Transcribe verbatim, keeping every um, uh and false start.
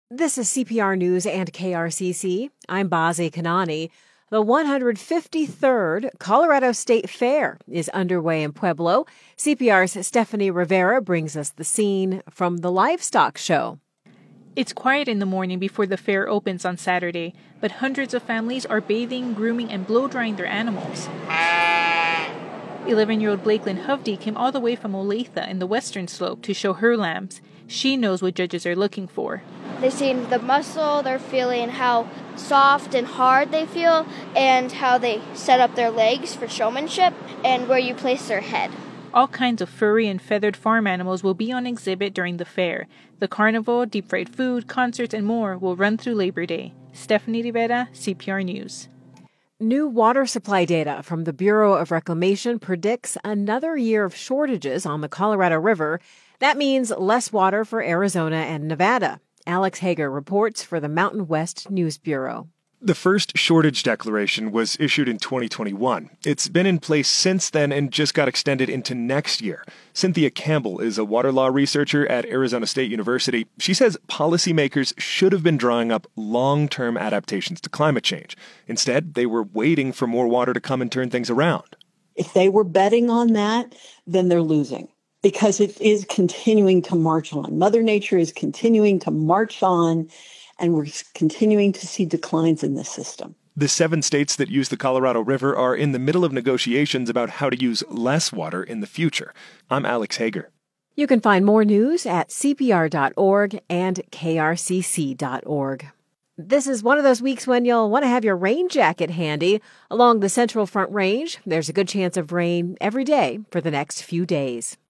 This is C P R News and K R C C. I'm Bazi Kanani. The one hundred fifty-third Colorado State Fair is underway in Pueblo. C P R's Stephanie Rivera brings us the scene from the livestock show. It's quiet in the morning before the fair opens on Saturday, but hundreds of families are bathing, grooming, and blow-drying their animals. eleven-year-old Blakelyn Hovde came all the way from Olathe in the western slope to show her lambs. She knows what judges are looking for. They've seen the muscle, they're feeling how soft and hard they feel, and how they set up their legs for showmanship, and where you place their head. All kinds of furry and feathered farm animals will be on exhibit during the fair. The carnival, deep fried food, concerts, and more will run through Labor Day. Stephanie Rivera, C P R News. New water supply data from the Bureau of Reclamation predicts another year of shortages on the Colorado River. That means less water for Arizona and Nevada. Alex Hager reports for the Mountain West News Bureau. The first shortage declaration was issued in twenty twenty-one. It's been in place since then and just got extended into next year. Cynthia Campbell is a water law researcher at Arizona State University. She says policymakers should have been drawing up long-term adaptations to climate change. Instead, they were waiting for more water to come and turn things around. If they were betting on that, then they're losing, because it is continuing to march on. Mother Nature is continuing to march on, and we're continuing to see declines in this system. The seven states that use the Colorado River are in the middle of negotiations about how to use less water in the future. I'm Alex Hager. You can find more news at C P R dot org and K R C C dot org. This is one of those weeks when you'll want to have your rain jacket handy. Along the Central Front Range, there's a good chance of rain every day for the next few days.